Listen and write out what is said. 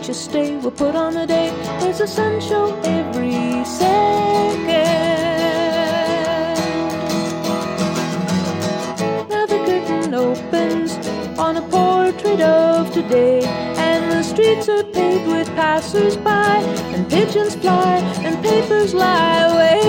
you stay, we'll put on a day. There's a sun show every second. Now the curtain opens on a portrait of today, and the streets are paved with passers-by, and pigeons fly and papers lie away.